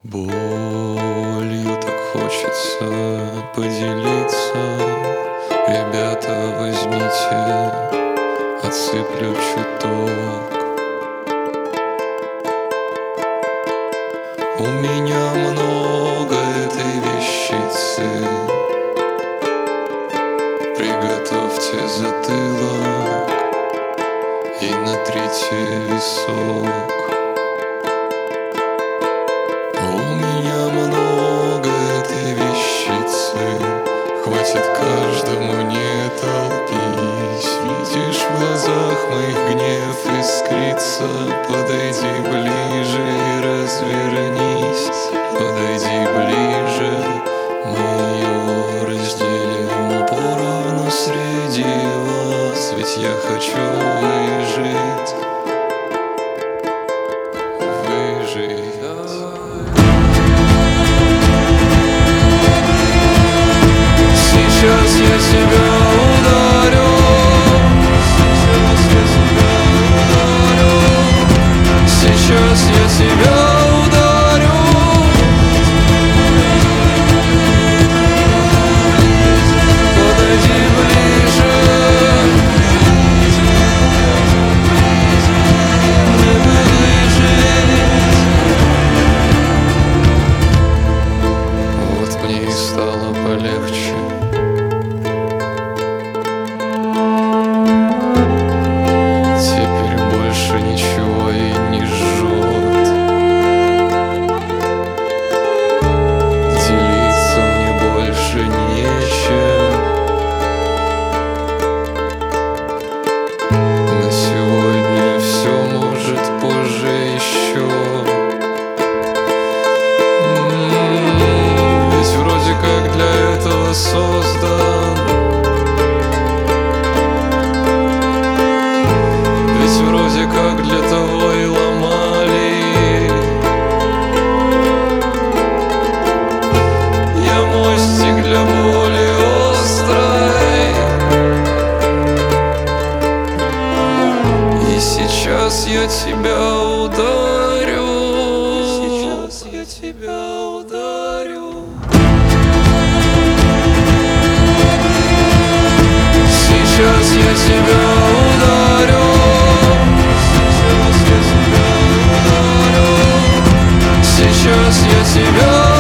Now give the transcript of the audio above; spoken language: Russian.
Болью так хочется поделиться. Ребята, возьмите, отсыплю чуток. У меня много этой вещицы. Приготовьте затылок и натрите висок. У меня много этой вещицы, хватит каждому, не толпись. Видишь в глазах моих гнев искрится. Подойди ближе и развернись. Подойди ближе, мы ее разделим поровну среди вас. Ведь я хочу выжить. Сейчас я тебя ударю. Сейчас я тебя ударю. Сейчас я тебя ударю. Подойди ближе. Не выжить. Вот мне и стало полегче. Ничего и не жжет. Делиться мне больше нечем. На сегодня все, может, позже еще. Ведь вроде как для этого создан. Вроде как для того и ломали. Я мостик для боли острой. И сейчас я тебя ударю. Сейчас я тебя ударю. Сейчас я тебя ударю. Сейчас я тебя